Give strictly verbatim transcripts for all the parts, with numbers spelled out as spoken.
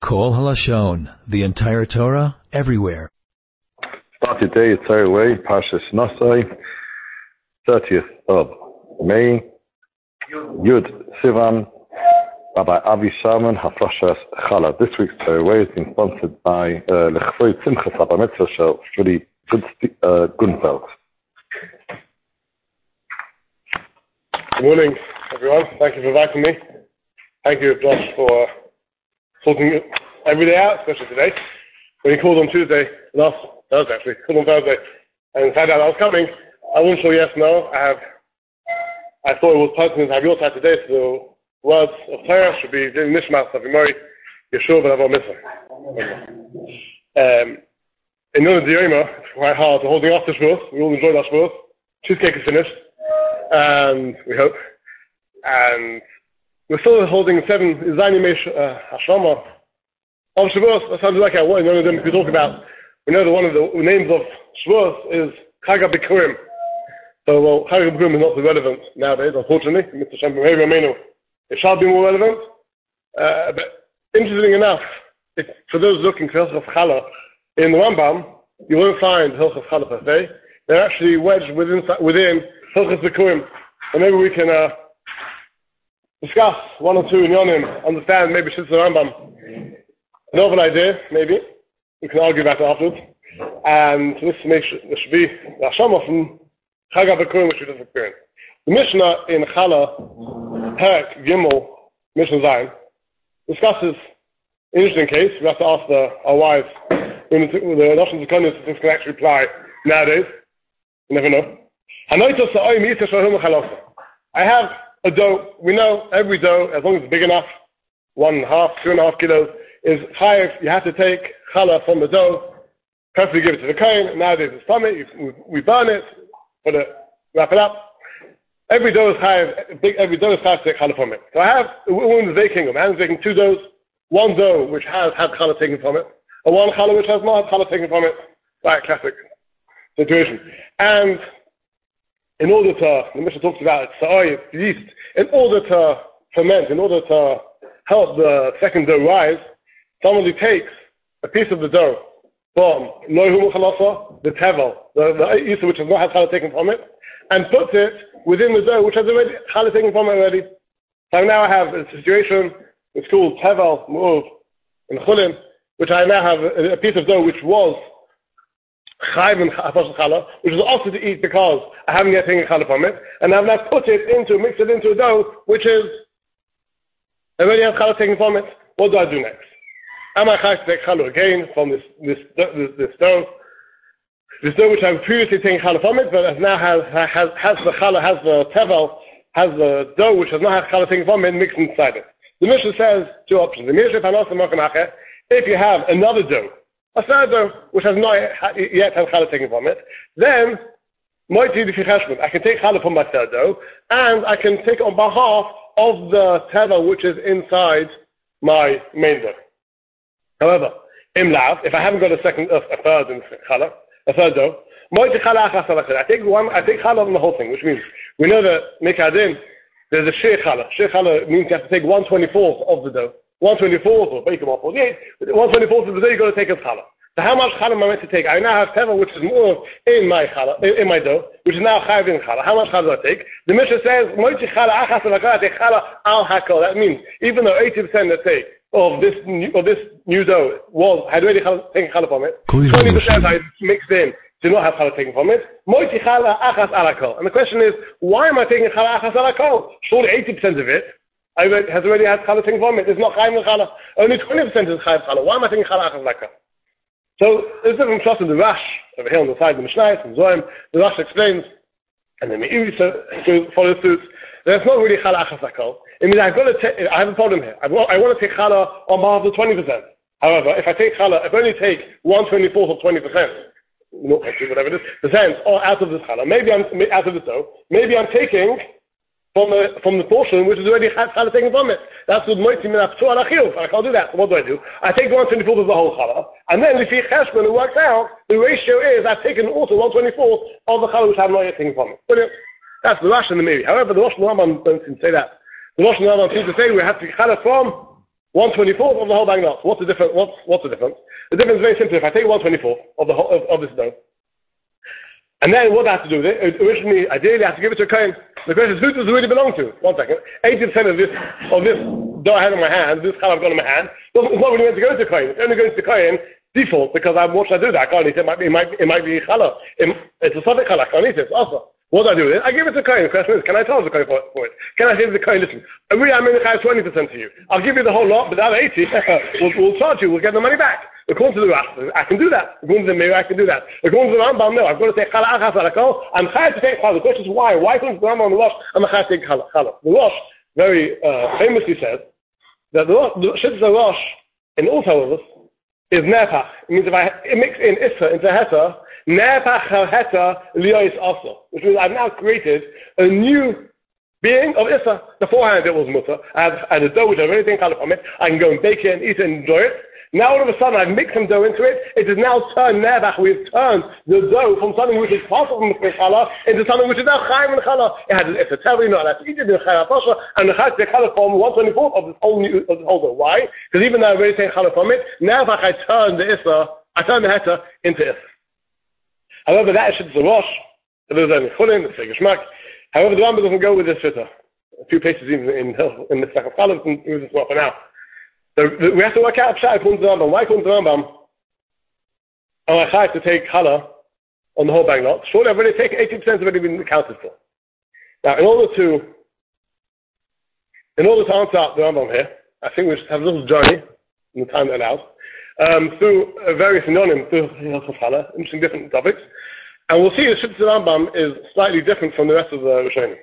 Kol Halashon, the entire Torah, everywhere. Start today, it's our way, Parshas Nosai, thirtieth of May, Yud Sivan, Rabbi Avi Sharman, Hafrashas Chala. This week's Torah way has been sponsored by Lechvoy Simchas Rabbi Mitzvah Show, Shuli uh, Gunfeld. Good morning, everyone. Thank you for inviting me. Thank you, Josh, for sorting every day out, especially today. When he called on Tuesday, last Thursday actually, called on Thursday, and found out I was coming, I wasn't sure yes, no. I have, I thought it was pertinent to have your time today, so the words of Torah should be doing Nishmas, Avimori, Yeshua, but Avon Mitzvah. Um, in Yom Diyoma, it's quite hard to holding off the Shavuos. We all enjoyed our Shavuos. Cheesecake is finished, and we hope. And we're still holding seven Zayin Yemei Hashama of Shavuos. That sounds like what none of them could talk about. We know that one of the names of Shavuos is Chag HaBikurim. So, well, Chag HaBikurim is not so relevant nowadays, unfortunately. Mister Shem B'Meir Yameinu, it shall be more relevant. Uh, but interesting enough, if, for those looking for Hilchos Chala in the Rambam, you won't find Hilchos Chala per se. They're actually wedged within within Hilchos Bikurim. And maybe we can uh, discuss one or two in Yonim, understand maybe Shitz the Rambam. A novel idea, maybe. We can argue about it afterwards. And this makes there should be the Hashama from Chag HaBikurim, which we just experienced. The Mishnah in Chala, Perek Gimel, Mishnah Zayin, discusses an interesting case. We have to ask the, our wives when the Noshim Zakonis if this can actually apply nowadays. You never know. I have a dough. We know every dough, as long as it's big enough, one and a half, two and a half kilos, is higher. You have to take challah from the dough, preferably give it to the kohen. Nowadays it's tummy, we, we burn it, put it, wrap it up. Every dough is higher, big, every dough is higher to take challah from it. So I have, we're in the baking room, I'm taking two doughs, one dough which has had challah taken from it, and one challah which has not had challah taken from it. Right, classic situation. And in order to, the Mishnah talks about sa'oi, yeast, in order to ferment, in order to help the second dough rise, somebody takes a piece of the dough from Noihu Muchalasa, the tevel, the, the yeast which has not had challah taken from it, and puts it within the dough which has already challah taken from it already. So now I have a situation, it's called tevel, mu'uv, in chulin, which I now have a, a piece of dough which was chayv and challah, which is also to eat because I haven't yet taken challah from it, and I've now put it into, mixed it into a dough which is already has challah taken from it. What do I do next? Am I chayv to take challah again from this this this, this dough? This dough which I've previously taken challah from it, but now has has has the challah, has the tevel, has the dough which has not had challah taken from it mixed inside it. The Mishnah says two options. If you have another dough, a third dough which has not yet had challah taken from it, then I can take challah from my third dough, and I can take it on behalf of the tevel which is inside my main dough. However, imlav, if I haven't got a second, a, a third in challah, a third dough, I take one, I take challah on the whole thing, which means we know that mikadin, there's a shir challah. Shir challah means you have to take one twenty-fourth of the dough, one twenty-fourth or bake one forty-eight, one twenty-fourth of the dough you got to take as challah. So how much challah am I meant to take? I now have tevel which is more in my challah, in, in my dough, which is now chayav in challah. How much challah do I take? The Mishnah says, moiti challah achas I take challah al hakol. That means even though eighty percent, let's say, of this new, of this new dough was had already taken challah from it, twenty percent I mixed in did not have challah taken from it. Moiti challah achas al hakol. And the question is, why am I taking challah achas al hakol? Surely eighty percent of it has already had challah taken from it. It's not chayav in challah. Only twenty percent is chayav challah. Why am I taking challah achas al hakol? So there's different shots in the Rash over here on the side of the Mishnah and Zohim. The Rash explains, and then the Meiri follows suit. There's not really challah achas hakol. It means I've got to take, I have a problem here. I want, I want to take challah on behalf of the twenty percent. However, if I take challah, if I only take one twenty-fourth of twenty percent, no, whatever it is, percent, or out of this challah, maybe I'm out of the dough, maybe I'm taking from the from the portion which is already had challah taken from it. That's what moitzi min aftu ala chiyuv. I can't do that. So what do I do? I take one twenty-fourth of the whole challah, and then if you cheshbon, it works out. The ratio is I've taken also one twenty-fourth of the challah which I have not yet taken from it. Brilliant. That's the Rash and the Meiri. However, the Rosh and the Rambam don't seem to say that. The Rosh and the Rambam seem to say we have to challah from one twenty-fourth of the whole bag nuts. What's the difference? What's, what's the difference? The difference is very simple. If I take one twenty-fourth of the whole, of, of this dough, and then what I have to do with it? Originally, ideally, I have to give it to a kohen. The question is, who does it really belong to? One second. eighty percent of this of this dough I have in my hand, this challah I've got in my hand, it's not really meant to go to the kohen. It's only going to the kohen default because I'm, what should I do with that? I can't eat it. It might be, it might, it might be challah. It, it's a sadiq challah. I can't eat it. It's also. What do I do with it? I give it to the kohen. The question is, can I charge the kohen for, for it? Can I say to the kohen, listen, really, I'm going to have twenty percent to you. I'll give you the whole lot, but the other eighty, we'll, we'll charge you. We'll get the money back. According to the Rash, I can do that. According to the Meir, I can do that. According to the Rambam, no. I've got to take challah achas alakol. I'm chayav to take challah. The question is why? Why according to the Rambam and the Rosh, I'm chayav to take challah? The Rosh very uh, famously said that the Rosh, the Shittas Rosh in all Torahs is nepach. It means if I mix in issa into heta, nepach heta liyos asa, which means I've now created a new being of issa. Beforehand it was mutter. I had, I had a dough which I already think challah from it. I can go and bake it and eat it and enjoy it. Now all of a sudden I've mixed some dough into it. It is now turned nevach. We've turned the dough from something which is part of the challah into something which is now chayim and challah. It has it's a terribly not allowed to eat it in chayim pasha, and the chayim take challah from one twenty fourth of this whole new of this whole dough. Why? Because even though I've already taken challah from it, nevach I turned the issa, I turned the heta into issa. However, that is the Rosh. There's only chulin, it's a geschmack. However, the Rambam doesn't go with this fitter. A few places even in in the second challah and use this well for now. So we have to work out Pshat according to the Rambam. Why according to the Rambam am I chayav to take challah on the whole bag lot? Surely I've already taken eighty percent of it been accounted for. Now, in order to in order to answer the Rambam here, I think we should have a little journey in the time that allows um, through uh, various synonyms through challah, interesting different topics, and we'll see the Shittas Rambam is slightly different from the rest of the Rishonim.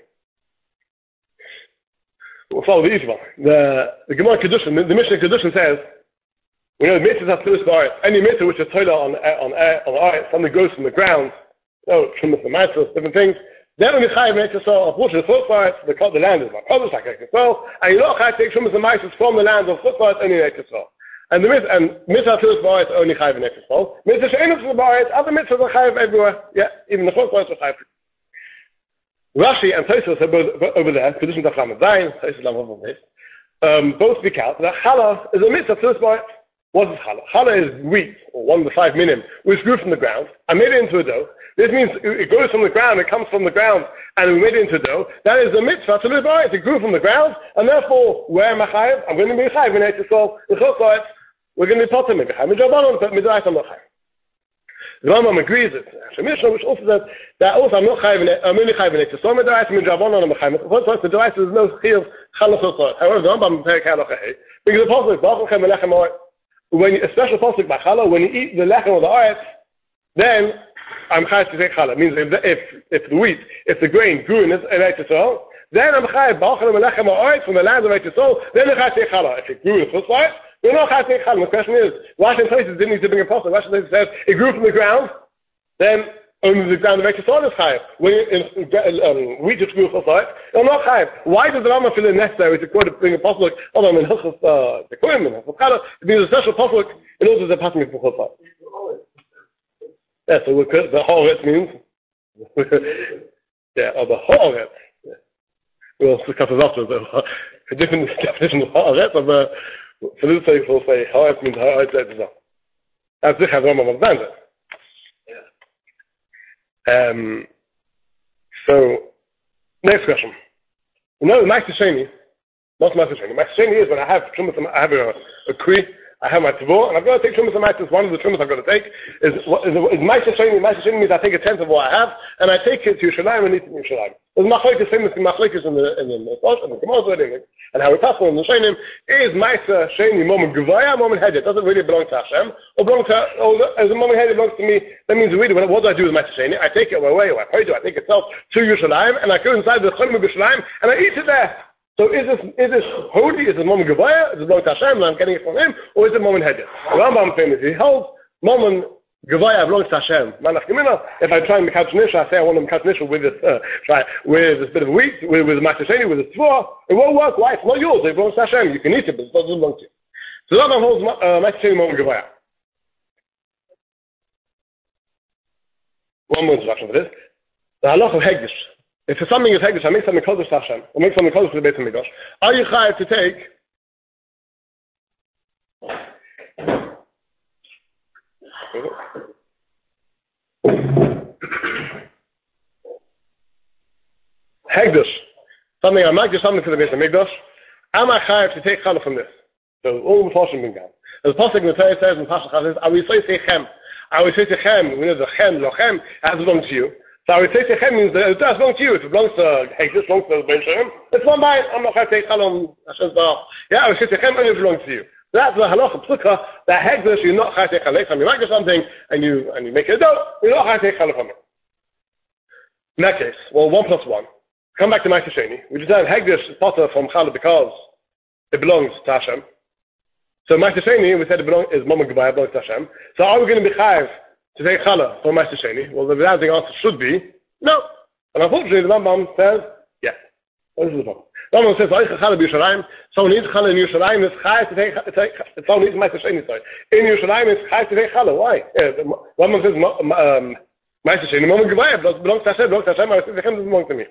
We'll follow the easy one. The, the Gemara Kedushin, the, the Mishnah Kedushin says, we know the mitzvah has to start. Any mitzvah which is told on on air, on air, something goes from the ground, oh, from the mitzvahs, different things. Then when you chayav mitzvah, unfortunately, the foot the, the land is my produce, like I can sell, and you don't chayav take shumas and mitzvahs from the land of foot only mitzvah. And the mitzvah, and mitzvah to the only chayav mitzvah. Mitzvah she'enus to the other mitzvahs are chayav everywhere. Yeah, even the foot are chayav. Rashi and Tosfos are both over there, Kedushin Daf Lamed Zayin, Tosfos Lamed Vav Beis, um, both speak out that challah is a mitzvah to this boy. What is challah? Challah is wheat, or one of the five minim, which grew from the ground. I made it into a dough. This means it goes from the ground, it comes from the ground, and we made it into a dough. That is a mitzvah to this boy. It grew from the ground, and therefore, where am I chayav? I'm going to be chayav in Eretz Yisrael. We're going to be potter, maybe chayav midrabanan, but midrash I'm not chayav. The Rambam agrees with the Mishnah, which also says that also I'm not chayav, I'm only chayav in it. So the Deraisa midrabanan I'm chayav. The Deraisa is no chiyuv challah sosot. However, the Rambam perik halacha hey, because the pasuk ba'achol chem lechem ha'aretz. When a special pasuk by challah, when you eat the lechem of the aretz, then I'm chayav to take challah. It means if the, if if the wheat, if the grain grew in Eretz Yisrael, then I'm chayav ba'achol lechem ha'aretz from the land of Eretz Yisrael. Then I'm chayav to take challah. If it grew in Chutzlaret, we're not chayav to take challah. The question is, Rashi and Tosfos didn't need to bring a pasuk. Rashi and Tosfos says it grew from the ground. Then only the ground of Eretz Yisrael is chayav. When in um, wheat which grew Chutzlaret, I'm not chayav. Why does the Rambam feel it necessary to quote bring a pasuk? Although in Hilchos the Kohen and Hilchos Challah, it means a special pasuk in order to pass me from Chutzlaret. Yeah, so we could, the Haaretz means yeah, or the Haaretz. Yeah. We'll discuss it after a different definition of Haaretz. Of uh, for this sake, we'll say Haaretz means Haaretz Eretz Yisrael. That's the Rambam understands it. Um, so, next question. You know, Ma'aser Sheni, not Ma'aser Sheni. Ma'aser Sheni is when I have shumas, I have a, a kri, I have my tzvor, and I've got to take shumas and ma'aser. One of the shumas I've got to take is, is, is Ma'aser Sheni. Ma'aser Sheni means I take a tenth of what I have, and I take it to Yerushalayim and eat it in Yerushalayim. There's machlokes, famous machlokes in the in the in the Gemara, and how we pass on the Shonim is Ma'aser Sheni moment gevaya, moment head. It doesn't really belong to Hashem, or belong to, or as a moment head it belongs to me. That means really, what do I do with Ma'aser Sheni? I take it away, or I pray to, I take itself to Yerushalayim, and I go inside the Cholim of Yerushalayim, and I eat it there. So is this is this holy? Is it moment gevaya? Is it belong to Hashem, and I'm getting it from Him, or is it moment head? Rambam famously holds moment Gevaya belongs to Hashem. If I try and make nisha, I say I want to make nisha with this, uh, try with this bit of wheat, with with Ma'aser Sheni, with this tzvor. It won't work. Why? It's not yours. It belongs to Hashem. You can eat it, but it doesn't belong to you. So that one holds uh, Ma'aser Sheni moment Gevaya. One more introduction for this. The halach of Hegdish. If something is Hegdish, I make something kodesh to Hashem, or make something kodesh to the Beit HaMikdash. Are you chayav to take Hegdush. Something I might do something for the Beis Hamikdash. Am I chayav to take challah from this? So all the portion being done. As the pasuk in the Torah says in Pasuk Chazis, I will say chem. I will say chem. We know the chem, lochem, has belongs to you. So I will say chem means that it does belong to you. If it belongs to Hegdush, belongs to the Ben Shem, it's one by it. I'm not chayav to take challah on Hashem's behalf. Yeah, I will say chem only belongs to you. That's the halacha psuka that Hegdush you're not chayav to take challah. If you might do something and you and you make it a dough, you're not chayav to take challah from it. In that case, well, one plus one. Come back to Ma'aseh Sheni. We just said Hegdush is potter from challah because it belongs to Hashem. So Ma'aseh Sheni, we said it belongs, is Mama Gavaya, belongs to Hashem. So are we going to be chayav to take challah from Ma'aseh Sheni? Well, the answer should be no. And unfortunately, the Rambam says yes. Well, this is the problem. The Rambam says, challah b'Yushalayim. Someone needs challah in Yerushalayim is chayav to take. Someone needs Ma'aseh Sheni. Sorry, in Yerushalayim is chayav to take challah. Why? Yeah, the Rambam says um, Ma'aseh Sheni, Mama Gavaya belongs to Hashem. Belongs to Hashem. Ma'aseh Sheni doesn't belong to me.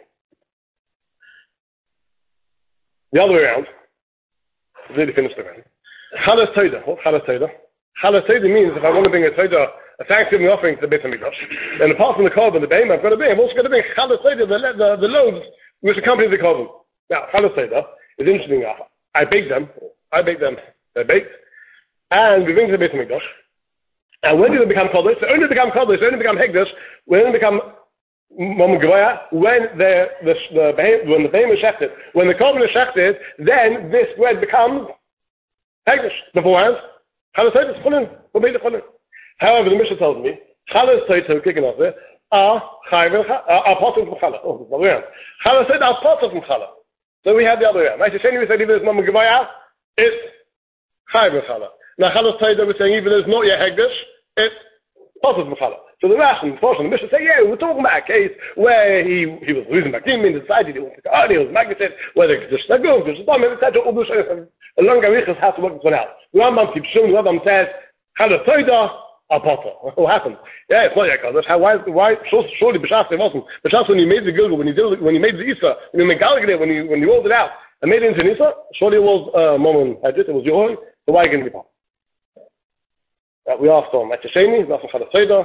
The other way around. Really finished the round. Chalas Toida. What's Chalas Toida? Chalas Toida means if I want to bring a Toida, a Thanksgiving offering to the Beis Hamikdash, then apart from the korban, the beim, I've got to bring, I've also got to bring Chalas Toida, the, the, the loaves which accompany the korban. Now, Chalas Toida is interesting. I bake them. I bake them. They're baked. And we bring to the Beis Hamikdash. And when do they become Kodesh? They only become Kodesh, they only become Hegdush, when they become Mom Gavaya, when the the the when the beim is shechted, when the korban is shechted, then this bread becomes Hegdush. Beforehand, Chalas Toida is chulin. What made it chulin? However, the Mishnah tells me Chalas Toida, kicking off there, are chayv are potter from challah. Oh, it's the other way around. Chalas Toida are potter from challah. So we have the other way around. Ma'aseh Sheni we said even if it's Mom Gavaya, it's chayv challah. Now Chalas Toida we're saying even if it's not yet Hegdush, it's potter from challah. So the Rashi and the Mishnah say, yeah, we're talking about a case where he he was losing Makdim in the society, he was he was magneted, whether it's just Nagum, just Dom, et cetera. All those a long Arichas has to work this one out. The Rambam keeps showing, the Rambam says, Chalas Toida, a potter. What happened? Yeah, it's not yet Kodesh. How why why surely B'Shas it wasn't. B'Shas when you made the Gilgul, when you did when you made the Isa, when you made Galgad, when you when you rolled it out and made it into an Isa, surely it was uh Momon had it, it was Yohon, so why can it be potter? Uh, we asked on Ma'aseh Sheni, we asked on Chalas Toida.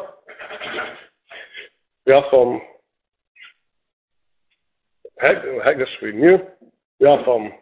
We are from Hegdush, we knew. We are from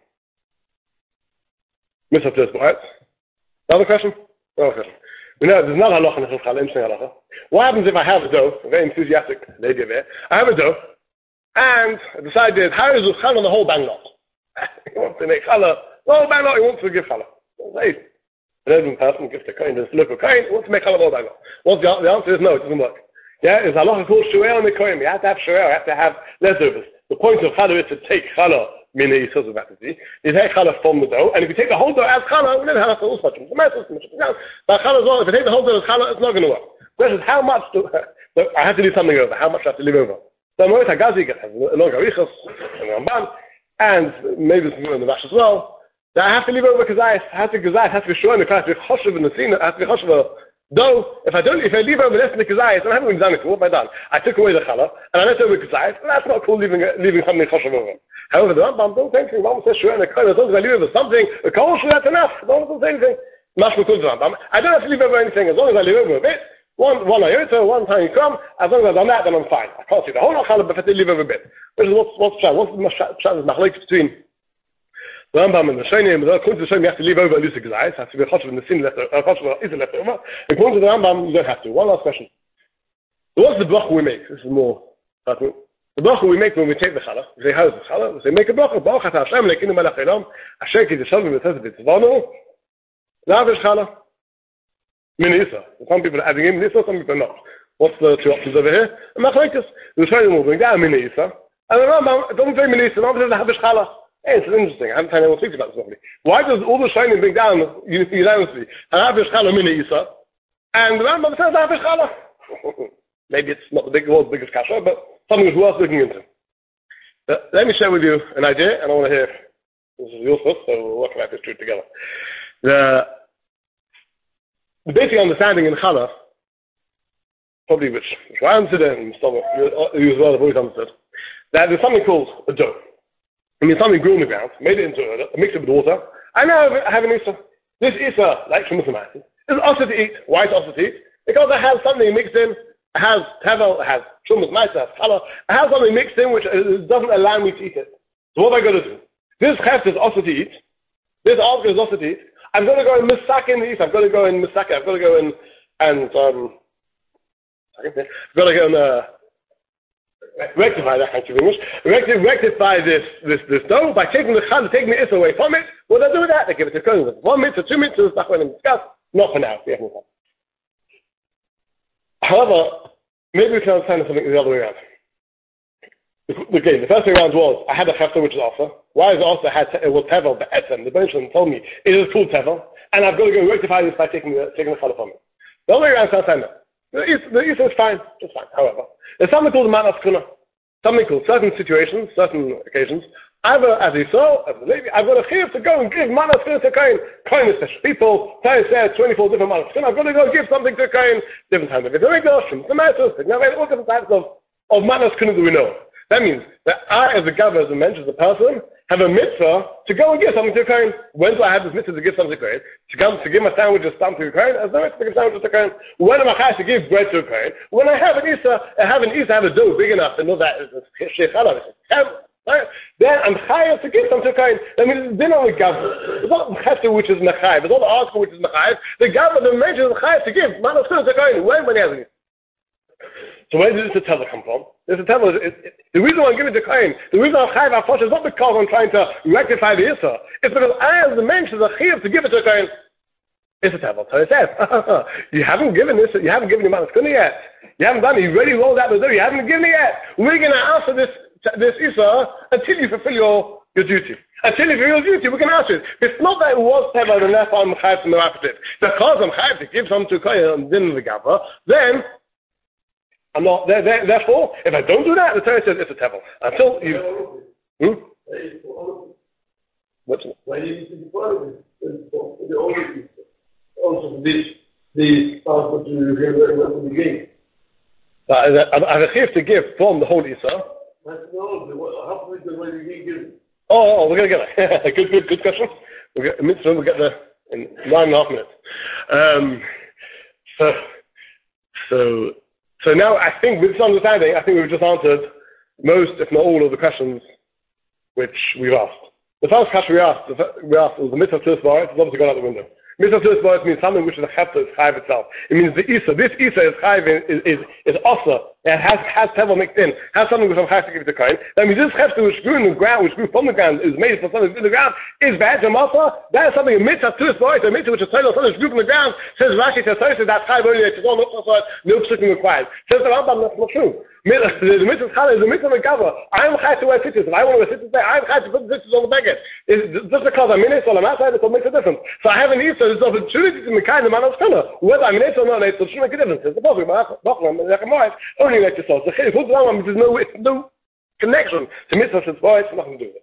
Mitzvah Tzis B'Aretz. Another question? Another question. We know there's not halacha in the Chal, interesting halacha. What happens if I have a dough, a very enthusiastic lady there, I have a dough, and I decided, how is Chal on the whole bang lot? He wants to make challah, the whole bang lot, he wants to give challah. Right. An urban person gives the coin, there's a local coin, he wants to make challah all bang lot. What's the, the answer is no, it doesn't work. Yeah, it's halacha called shuel mikoyim. You have to have shuel, you have to have leftovers. The point of challah is to take challah, meaning it's also about to see, you take challah from the dough, and if you take the whole dough as challah, we never have a full such. It's a matter of but challah as well, if you take the whole dough as challah, it's not going to work. The question is, how much do, so I have to leave something over, how much do I have to leave over? So Moed Hagazi has a long Arichos, and Ramban, and maybe it's in the Rash as well, that I have to leave over Kazayas, I have to Kazayas, has to be sure, and it has to be choshev in the scene, it has to be choshev. Though, if I don't, if I leave over less than the kazayas, and I haven't even done it, what have I done? I took away the challah, and I left over the kazayas, and that's not cool leaving, leaving something choshev over. However, the Rambam don't say anything. The Rambam says, sure, and the kohen, as long as I leave over something, the kohen, sure, that's enough. The Rambam doesn't say anything. Mashma cool, the Rambam. I don't have to leave over anything, as long as I leave over a bit, one, one iota, one tiny crumb, as long as I've done that, then I'm fine. I can't see the whole challah, but if I leave over a bit. Which is what's, what's the What's the machlokes between the Rambam and the Shonim? According to the Shonim, you have to leave over at least a gazais. Has to be a choshev in the sin left over. A choshev is a left over. According to the Rambam, you don't have to. One last question. So what's the bracha we make? This is more. The bracha we make when we take the challah. We say, how's the challah? We say, make a bracha. Baruch atah Hashem le'kinu melech elam. Asher ki t'shav v'mitzvah v'tzvanu. Lavish challah. Min isa. Some people are adding in isa, some people are not. What's the two options over here? And machlokes. The Shonim will bring down min isa. And the Rambam doesn't say min isa. The Rambam says lavish challah. Hey, it's interesting. I haven't had anyone think about this properly. Why does all the Shonim bring down unanimously Haravish Challah Mina Isa, and the Rambam says Haravish Challah? Maybe it's not the big world's biggest kasha, but something is worth looking into. But let me share with you an idea, and I want to hear. This is your first, so we'll work out this truth together. The the basic understanding in Challah, probably which which I understood and some of you as well have always understood, that there's something called a dough. I mean, something grew in the ground, made it into a, a mix it with water. I now have, have an Isa. This Isa, like Shemus Hamasi, is also to eat. Why is it also to eat? Because it has something mixed in, it has tevel, it has shumas, maisa, challah, it has something mixed in which doesn't allow me to eat it. So what am I going to do? This chef is also to eat. This article is also to eat. I'm going to go and misakin the eat. I've got to go and misakin. I've got to go and, and um, I've got to go and uh, rectify that, thank you very much. Recti- rectify this, this, this dough by taking the chal, taking the is away from it. What do they do with that? They give it to Kohen. One mitzvah, two mitzvahs, that's when we discuss. Not for now. We haven't done. However, maybe we can understand something the other way around. Okay, the first way around was, I had a chefta which is offer. Why is it also had, it was tevel, the etzem, the bench told me, it is called tevel, and I've got to go rectify this by taking the, taking the challah from it. The other way around is understand that. The Isa is fine, it's fine, however. There's something called manas kuna. Something called certain situations, certain occasions. Either, as you saw, as a lady, I've got a chiyuv to go and give manas kuna to Kohen. Kohen is special people. Torah says twenty-four different manas kuna. I've got to go give something to Kohen. Different times of it. The regular, the matters, all different types of, of manas kuna that we know. That means that I, as a governor, as a mensch, as a person, have a mitzvah to go and give something to Kohen. When do I have this mitzvah to give something to Kohen? To come to give my sandwiches something to Kohen? As no mitzvah to give sandwiches to Kohen. When am I chayav to give bread to Kohen? When I have an Isa, I have an Isa, I have a dough big enough to know that it's a sheikh halal, right? Then I'm chayav to give something to Kohen. That means it's dinner with governor. It's not chesed which is mechayev. It's not the article which is mechayev. The governor, the mensch, is chayav to give manas kuna to Kohen. When? When he has an Isa. So where did this tevel come from? This tevel is, it, it, the reason why I'm giving it to Kohen, the reason I'm chayav afosh is not because I'm trying to rectify the Issa. It's because I, as the mensch, is a chayav to give it to Kohen. It's a tevel. So it says, you haven't given this, you haven't given the manas kuna yet. You haven't done it. You already rolled out the door. You haven't given it yet. We're going to answer this this Issa until you fulfill your, your duty. Until you fulfill your duty, we can answer it. It's not that it was tevel and therefore I'm chayav to know after it. Because I'm chayav to give something to Kohen and then the gava, then I'm not, there, there, therefore, if I don't do that, the Torah says it's a tevel. Until you... Hmm? What's it? Why do you need to be part of it? The only also this, the part what you hear from the game. I have a chiyuv to give from the whole Isa. No, how can we do when you give? Oh, oh, we're going to get it. good, good, good question. We'll get, we'll get there in nine and a half minutes. Um, so, so... So now I think with this understanding, I think we've just answered most, if not all, of the questions which we've asked. The first question we asked, we asked was the mitzvah tzurus ba'aretz. It's obviously gone out the window. Mitzvah tzurus ba'aretz means something which is a chefta, is chayiv itself. It means the Isa. This Isa is chayiv, is, is, is osa. It has, has tevel mixed in. Has something which I'm chayiv to give it to Kohen. That means this chefta which grew in the ground, which grew from the ground, is made from something in the ground, is bad osa. That is something, a mitzvah tzurus ba'aretz, a mitzvah which is total, something which grew from the ground, says Rashi, says Tosfos, that's chayiv only, it's all no psukim required. Says the Rambam, that's not true. The mitzvah challah is the mitzvah megava. I'm chayav to wear tzitzis. If I want to wear tzitzis there, I'm chayav to put the tzitzis on the baguette. Just because I'm in it, so I'm outside, it makes a difference. So I have an Isa, there's an opportunity to make kind of manas kuna. Whether I'm in it or not, it shouldn't make a difference. It's the prophet, only like yourself. The chayv, there's no, no connection to mitzvah tzurus ba'aretz, it's nothing to do with it.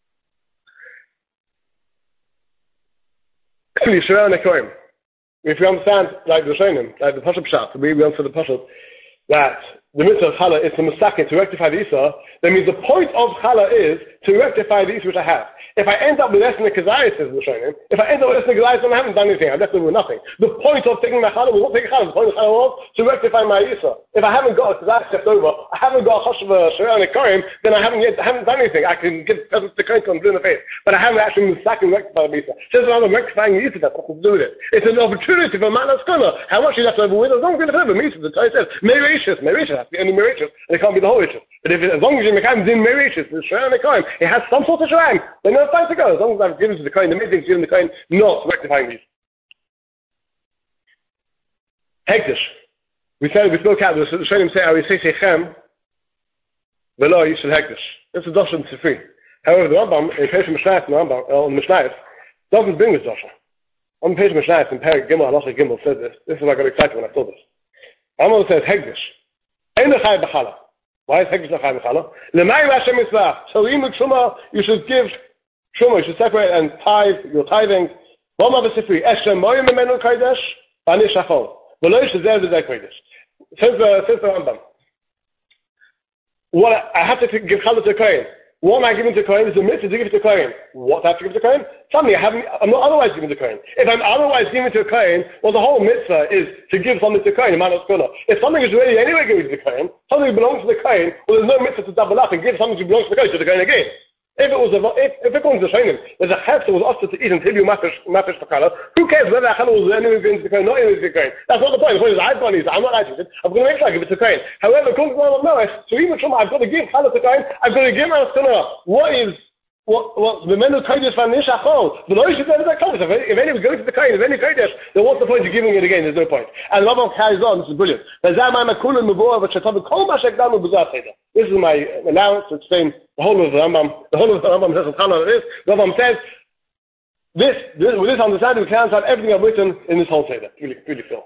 If you understand, like the Shonim, like the Pashup Pshat, we answer the Pashup, that the mitzvah of challah is to misakin, to rectify the Isa, that means the point of challah is to rectify the Isa which I have. If I end up with ethnic kazayas, says the Shonim, if I end up with ethnic kazayas, then I haven't done anything, I've left them with nothing. The point of taking my challah was not taking challah, the point of challah was to rectify my Isa. If I haven't got a kazayas left over, I haven't got a chashva shariah and a korim, then I haven't yet, I haven't done anything. I can give presents to korim and blue in the face, but I haven't actually misakin rectified the Isa. Says I'm rectifying the Isa, that's nothing to do with it. It's an opportunity for manas kuna. How much you left over with, as long as you left over, me, the Torah says, merishus, merishus, has to be only merishus, and it can't be the whole Ishus. But if it, as long as you make him din merishus, the shariah and the korim, it has some sort of shariah, then no time to go. As long as I've given to the kohen, the main thing is giving the kohen, not rectifying these. Hektish. We said, we spoke out, the Shonim say, I will say Sechem, Velo Yishel Hektish. This is Doshon Tzifri. However, the Rambam, in page Mishnayos, the Rambam, on Mishnayos, doesn't bring this Doshon. On page Mishnayos, in Perek Gimel, Halacha Gimel, says this. This is why I got excited when I saw this. Rambam says, Hektish. Ein L'chai B'chala. Why is Hektish L'chai B'chala? L'mai Hashem Mitzvah. So, in Shuma, you should give Shuma, you should separate and tithe, your tithing. Rambam B'Sifri, Eshem Moyim Memenu Kodesh, Bani Shachol. V'lo Yishazer B'Zeh Kodesh. Says the, says the Rambam. What I have to give challah to Kohen. What am I giving to Kohen? It's a mitzvah to give it to Kohen. What I have to give it to Kohen? Tell me, I haven't, I'm not otherwise giving it to Kohen. If I'm otherwise giving it to a Kohen, well, the whole mitzvah is to give something to Kohen. If something is really anyway given to the Kohen, something belongs to the Kohen, well, there's no mitzvah to double up and give something that belongs to the Kohen to the Kohen again. If it was a, if, if it comes to Shainim, there's a chef that was asked to eat until you mafish mafish fakala, who cares whether that challah was anyway going to the Kohen, not anyway to the Kohen? That's not the point. The point is, I've got it, I'm not interested. I'm going to make sure I give it to Kohen. However, according to the Noah, so even from I've got to give challah to Kohen, I've got to give my Skana. What is what what the men of Kodesh van Nishachol? The Lord should never that Kodesh. If any was going to the Kohen, if any Kodesh, then what's the point of giving it again? There's no point. And Rabban carries on. This is brilliant. This is my allowance to explain the whole of the Rambam. The whole of the Rambam says how it is. Rambam says this, this with this understanding we can understand everything I've written in this whole Seder. Really, really cool.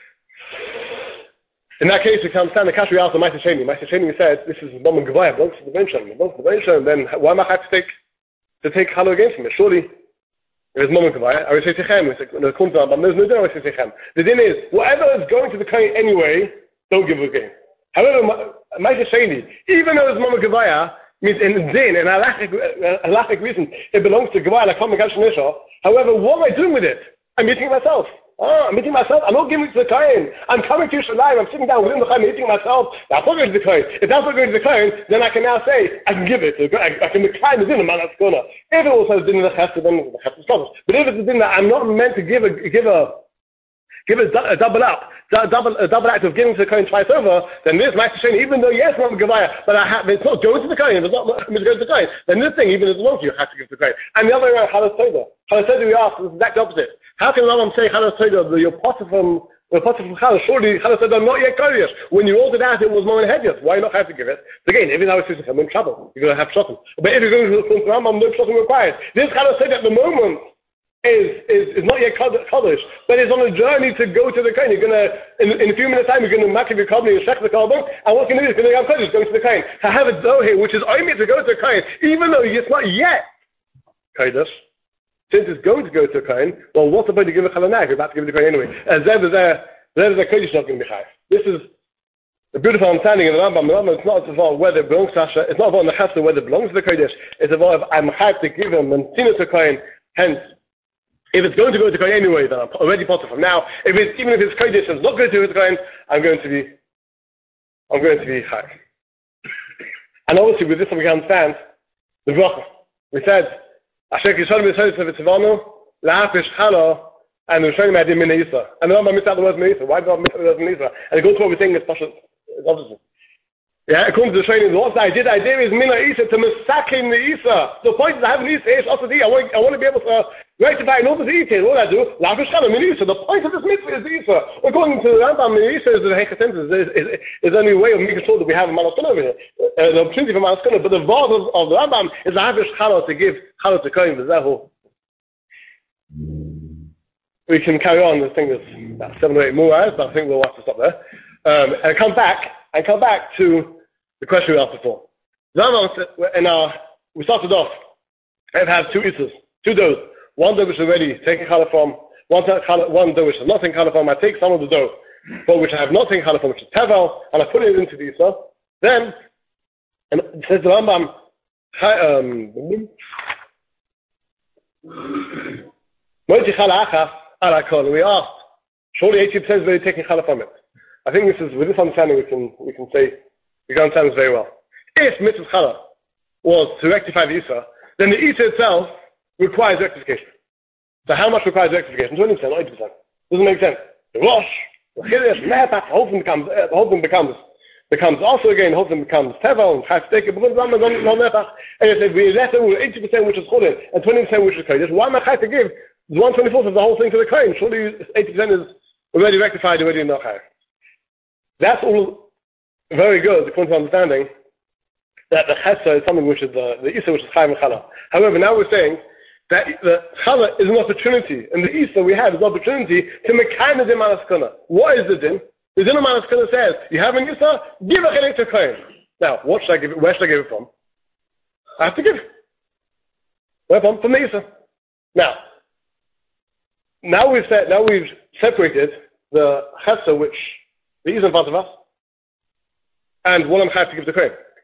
In that case, we can understand the Kashri out of Ma'aseh Sheni. Ma'aseh Sheni said, this is Bama Gevaya, belongs to the Ben Shalom. Belongs to the Ben Shalom, then why am I have to take, to take Challah against him? Surely, if it's Bama Gevaya, I would say Techem, there's no din, I would say Techem. The din is, whatever is going to the Kohen anyway, don't give it again. However, Ma'aseh Sheni, even though it's Bama Gevaya, means in din, in halachic reason, it belongs to Gevaya, like Chom Gash Nisha. However, what am I doing with it? I'm eating myself. Oh, I'm eating myself. I'm not giving it to the Kohen. I'm coming to Yerushalayim. I'm sitting down within the Kohen, I'm eating myself. That's not going to the Kohen. If that's not going to the Kohen, then I can now say, I can give it. I, I can decline the din of man that's going to. If it also is din of the chesed, then the chesed is covered. But if it's a din that I'm not meant to give a, give a, give a, a double up, a double, a double act of giving to the Kohen twice over, then this Ma'aseh Sheni, even though yes, I'm a Gevaya, but I have, it's not going to the Kohen, it's not going to the Kohen, then this thing, even if it belongs to you, I have to give to the Kohen. And the other way around, Chalas Todah. Chalas Todah, we ask, is the exact opposite. How can Rambam say Chalas Todah, you're potter from, you're potter from Chalas, surely Chalas Todah not yet Kodesh. When you rolled it out, it was Momen Hedyot. Why not have to give it? Again, even though it's I'm in trouble, you're going to have shotting. But if you're going to the Rambam, no shotting required. This Chalas Todah at the moment, Is, is is not yet Kaddish, but is on a journey to go to the Kohen. You're going to, in, in a few minutes' time, you're going to make your Kaddish, you check the Kaddish, and what's going to do is going to have Kaddish, going to the Kohen. To have a dough here, which is only to go to the Kohen, even though it's not yet Kaddish, since it's going to go to the Kohen, well, what's the point to give a Chalanag? You're about to give it to the Kohen anyway. As there is a, there is a Kaddish not going to be high. This is a beautiful understanding in the Rambam. The Rambam, it's not about whether it belongs to Asher, it's not about the Chesed, whether it belongs to the Kaddish, it's about if I'm high to give him and seen it to the Kohen, hence, if it's going to go to Kohen anyway, then I'm already potter from now. If it's, even if it's Kodesh and it's not going to go to Kohen, I'm going to be, I'm going to be high. And obviously with this we can understand the bracha. We said, Asher Kisholim Yisrael Tzivanu, La'afish Chala, and Rishonim Adim Min Yisra. And the Rambam missed out the word Min Yisra. Why did I miss out the word Min Yisra? And it goes to what we're saying is Pasha, it's obviously. Yeah, according to the Rishonim, what's the idea? The idea is Mina Yisra to Misakin the Yisra. The point is I have an Yisra, also I want, I want to be able to rectify in order to eat it. What do I do? La'afish Chala Min Yisra. The point of this mitzvah is the Yisra. According to the Rambam, Min Yisra is the Hechatensis. Is the only way of making sure that we have a Manas Kana over here. Uh, the opportunity for Manas Kana. But the vod of, of the Rambam is La'afish Chala to give Chala to Kohen V'zehu. We can carry on. The thing is about seven or eight more hours, but I think we'll have to stop there. Um, and come back, and come back to the question we asked before. In our, we started off, and have two issues, two doughs. One dough which is already taken challah from, one, one dough which is not taken challah from. I take some of the dough, but which I have not taken challah from, which is tevel, and I put it into the issa. Then, and it says the Rambam, um, we asked, surely eighty percent is already taken challah from it. I think this is, with this understanding, we can we can say, we can understand this very well. If mitzvah challah was to rectify the Issa, then the Issa itself requires rectification. So how much requires rectification? twenty percent, eighty percent. Doesn't make sense. The Rosh, the Chiddush, the whole thing becomes, uh, the whole thing becomes, becomes also again, the whole thing becomes Tevel, and Chayv because I'm not Nefach. And you said, we left over eighty percent which is Chulin, and twenty percent which is Kodesh. Why am I Chayv to give the one twenty-fourth of the whole thing to the Kohen? Surely eighty percent is already rectified, already in the Chayv. That's all very good, according to understanding that the Chesed is something which is the, the Issa, which is Chayv and Challah. However, now we're saying that the Challah is an opportunity, and the Issa we have is an opportunity to make kind of the Manas Kana. What is the din? The din of Manas Kana says, you have an Issa, give a Chelik to Kohen. Now, what should I give it? Where should I give it from? I have to give it. Where from? From the Issa. Now, now we've said, now we've separated the Chesed which the Issa in front of us, and what I'm have to give to Kohen.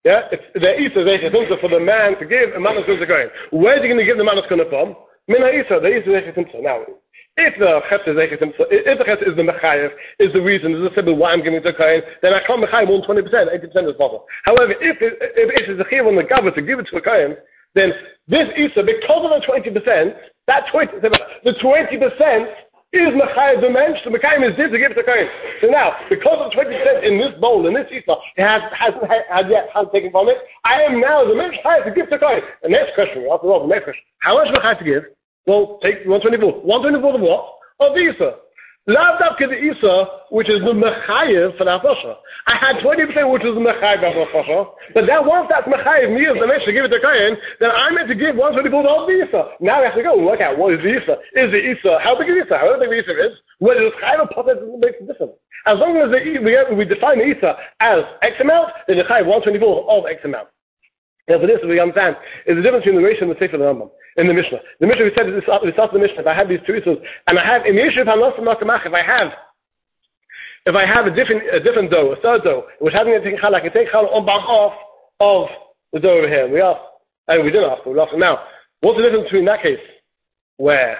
Yeah, it's the Isa Zechetimsa for the man to give a manas to the Kohen. Where's he going to give the manas from? Mina Isa, the Isa Zechetimsa. Now, if the Chet is Zechetimsa, if the Chet is the Mechayev, is the reason, is the symbol why I'm giving it to the Kohen, then I can't Mechayev more than twenty percent, eighty percent is possible. However, if it, if it is the Chiv on the Gavah to give it to the Kohen, then this Isa, because of the twenty percent, that twenty, the twenty percent is Mechayev the mensch, the Mechayev is did to give it to Kohen. So now, because of twenty percent in this bowl, in this Isa, it has, hasn't had yet has taken from it, I am now the mensch Chayev to give to Kohen. The next question, after all, the next question, how much Mechayev to give? Well, take one twenty-four. one twenty-four of what? Of the Isa. Lav Davka the Isa, which is the Mechayev for the Hafosha. I had twenty percent which was the Mechayev for the Hafosha, but then once that's Mechayev, me as the mensch to give it to Kohen, then I'm meant to give one twenty-four of the Isa. Now we have to go and work out what is the Isa. Is the Isa, how big is the Isa? How big the Isa is? Whether it's Chayev or Potet doesn't make a difference. As long as the, we, we define the Isa as X amount, then the Chayev one twenty-four of X amount. Now for this, we understand, is the difference between the Rishon and the Sefer of the Rambam. In the Mishnah. The Mishnah, we said, this we started the Mishnah, if I have these two Isas, and I have, in Yeshiv HaNosim HaKamach, if I have, if I have a different, a different dough, a third dough, which hasn't yet taken challah, I can take challah on behalf of the dough over here. And we asked, and we didn't ask, but we asked now, what's the difference between that case, where,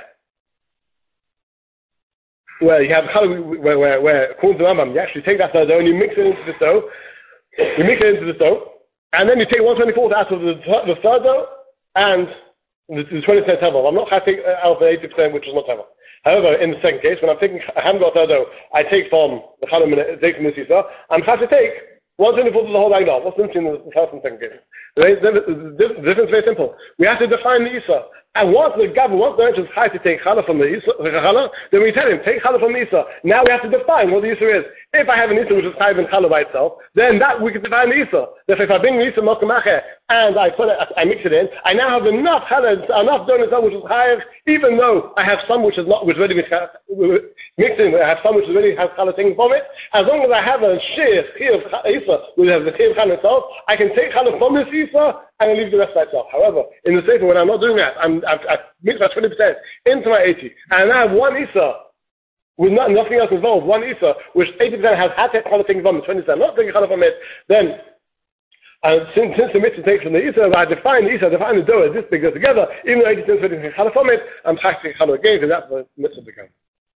where you have challah, where, where, where, according to the Rambam, you actually take that third dough and you mix it into the dough, you mix it into the dough, and then you take one twenty-fourth out of the, the third dough, and the, the twenty percent tevel. I'm not going to take out the eighty percent, which is not tevel. However, in the second case, when I'm taking, I haven't got third dough, I take from the challah, take from the sisa, I'm going to take one twenty-fourth of the whole agdal. What's the difference in the first and second case? The, the, the, the difference is very simple. We have to define the isa. And once the Gabba, once the mensch is high to take challah from the isa, then we tell him, take challah from the isa. Now we have to define what the isa is. If I have an isa which is high in challah by itself, then that we can define the isa. Therefore, if I bring the isa mokamacheh and I put it, I mix it in, I now have enough challah, enough dough which is higher, even though I have some which is not, which is ready mixed in, I have some which is ready has challah taken from it. As long as I have a shir, here of isa, which has the chir challah itself, I can take challah from this isa and I leave the rest by itself. However, in the sefer, when I'm not doing that, I'm, I've, I've mixed my twenty percent into my eighty, and I have one isa with not, nothing else involved, one isa, which eighty percent has had to take taken from it, twenty percent not taking challah from it, then and since, since the mitzvah takes from the isa, I define the isa, I define the dough as this big goes together, even though eighty percent is taking challah from it, I'm practicing challah again, because that's what the mitzvah becomes.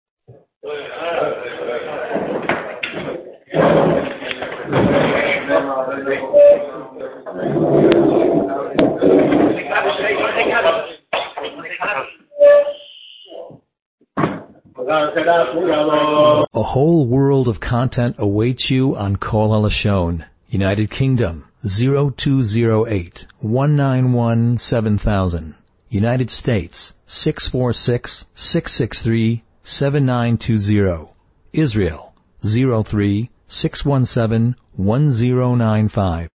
A whole world of content awaits you on Kol HaLashon. United Kingdom, zero two zero eight, one nine one, seven thousand. United States, six four six, six six three, seven nine two zero. Israel, zero three, six one seven, one zero nine five.